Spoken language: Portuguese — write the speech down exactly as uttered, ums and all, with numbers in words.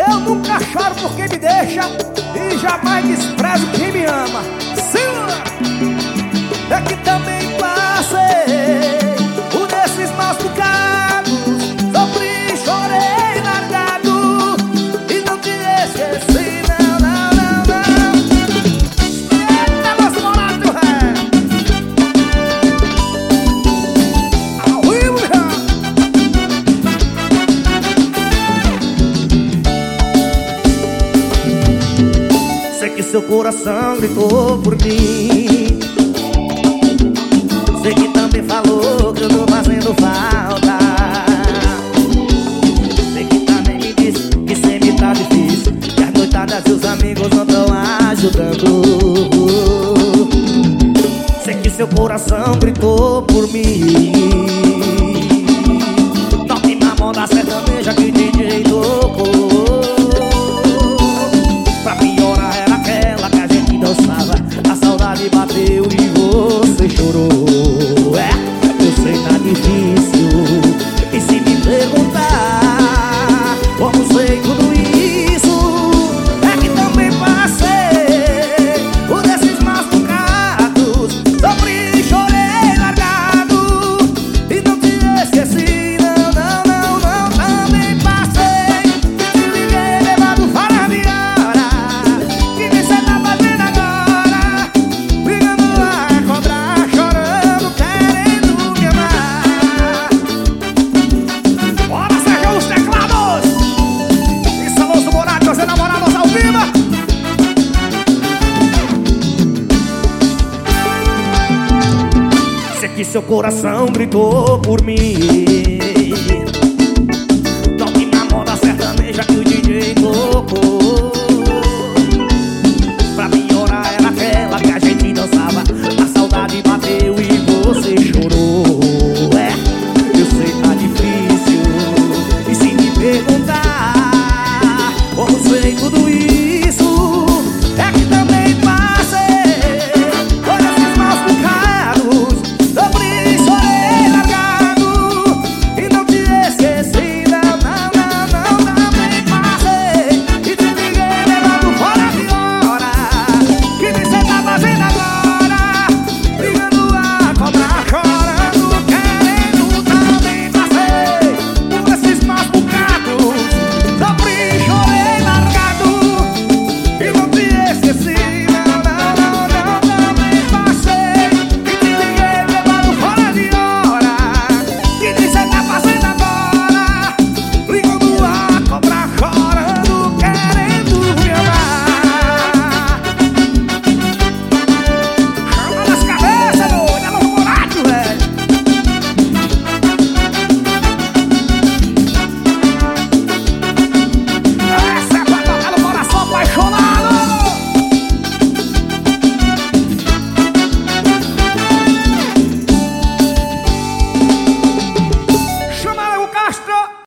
Eu nunca choro por quem me deixa e jamais desprezo quem me ama. Segura! É que também passei por esses maus bocados. Sofri, chorei, largado e não te esqueci, não, não, não, não. Eita, meus morados, ré! Ao vivo, já! Sei que seu coração gritou por mim. Sei que também falou que eu tô fazendo falta. Sei que também me disse que sempre tá difícil, que as noitadas e os amigos não tão ajudando. Sei que seu coração gritou por mim. Não tem uma moda sertaneja que D J tocou. Pra piorar era aquela que a gente dançava. A saudade bateu e você chorou. É, eu sei tá difícil. E se me perguntar como sei tudo isso, é que também passei por esses maus bocados. Sofri, chorei, largado e não te esqueci, não, não, não, não. Também passei te liguei levado fora de hora, que nem cê tá fazendo agora, brigando lá a cobrar, chorando, querendo me amar. Bora, Sérgio, os teclados! E Salôs do Morato, os enamorados ao vivo! Sei que seu coração gritou por mim.